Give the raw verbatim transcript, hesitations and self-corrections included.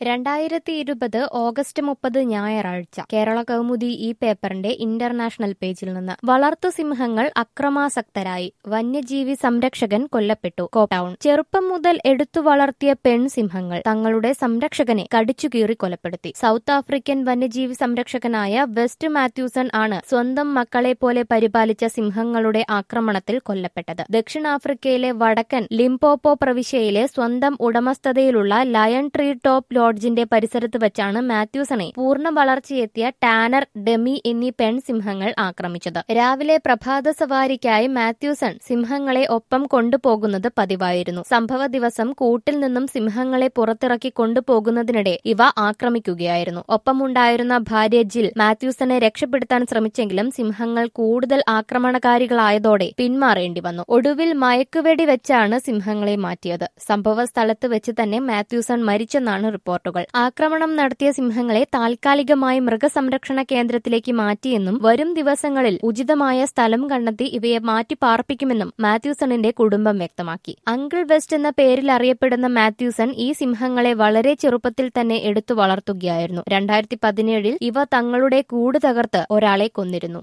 രണ്ടായിരത്തി ഇരുപത് ഓഗസ്റ്റ് മുപ്പത് ഞായറാഴ്ച കേരള കൗമുദി ഈ പേപ്പറിന്റെ ഇന്റർനാഷണൽ പേജിൽ നിന്ന് വളർത്തു സിംഹങ്ങൾ അക്രമാസക്തരായി വന്യജീവി സംരക്ഷകൻ കൊല്ലപ്പെട്ടു. കോട്ടൗൺ ചെറുപ്പം മുതൽ എടുത്തു വളർത്തിയ പെൺസിംഹങ്ങൾ തങ്ങളുടെ സംരക്ഷകനെ കടിച്ചുകീറി കൊലപ്പെടുത്തി. സൗത്ത് ആഫ്രിക്കൻ വന്യജീവി സംരക്ഷകനായ വെസ്റ്റ് മാത്യൂസൺ ആണ് സ്വന്തം മക്കളെ പോലെ പരിപാലിച്ച സിംഹങ്ങളുടെ ആക്രമണത്തിൽ കൊല്ലപ്പെട്ടത്. ദക്ഷിണാഫ്രിക്കയിലെ വടക്കൻ ലിംപോപ്പോ പ്രവിശ്യയിലെ സ്വന്തം ഉടമസ്ഥതയിലുള്ള ലയൺ ട്രീ ടോപ്പ് ലോഡ്ജിന്റെ പരിസരത്ത് വെച്ചാണ് മാത്യൂസണെ പൂർണ്ണ വളർച്ചയെത്തിയ ടാനർ, ഡെമി എന്നീ പെൺസിംഹങ്ങൾ ആക്രമിച്ചത്. രാവിലെ പ്രഭാത സവാരിക്കായി മാത്യൂസൺ സിംഹങ്ങളെ ഒപ്പം കൊണ്ടുപോകുന്നത് പതിവായിരുന്നു. സംഭവ ദിവസം കൂട്ടിൽ നിന്നും സിംഹങ്ങളെ പുറത്തിറക്കി കൊണ്ടുപോകുന്നതിനിടെ ഇവ ആക്രമിക്കുകയായിരുന്നു. ഒപ്പമുണ്ടായിരുന്ന ഭാര്യ ജിൽ മാത്യൂസനെ രക്ഷപ്പെടുത്താൻ ശ്രമിച്ചെങ്കിലും സിംഹങ്ങൾ കൂടുതൽ ആക്രമണകാരികളായതോടെ പിന്മാറേണ്ടി വന്നു. ഒടുവിൽ മയക്കുവെടി വെച്ചാണ് സിംഹങ്ങളെ മാറ്റിയത്. സംഭവ സ്ഥലത്ത് വെച്ച് തന്നെ മാത്യൂസൺ മരിച്ചെന്നാണ് റിപ്പോർട്ടുകൾ. ആക്രമണം നടത്തിയ സിംഹങ്ങളെ താൽക്കാലികമായി മൃഗസംരക്ഷണ കേന്ദ്രത്തിലേക്ക് മാറ്റിയെന്നും വരും ദിവസങ്ങളിൽ ഉചിതമായ സ്ഥലം കണ്ടെത്തി ഇവയെ മാറ്റി പാർപ്പിക്കുമെന്നും മാത്യൂസണിന്റെ കുടുംബം വ്യക്തമാക്കി. അങ്കിൾ വെസ്റ്റ് എന്ന പേരിൽ അറിയപ്പെടുന്ന മാത്യൂസൺ ഈ സിംഹങ്ങളെ വളരെ ചെറുപ്പത്തിൽ തന്നെ എടുത്തു വളർത്തുകയായിരുന്നു. രണ്ടായിരത്തി പതിനേഴിൽ ഇവ തങ്ങളുടെ കൂട് തകർത്ത് ഒരാളെ കൊന്നിരുന്നു.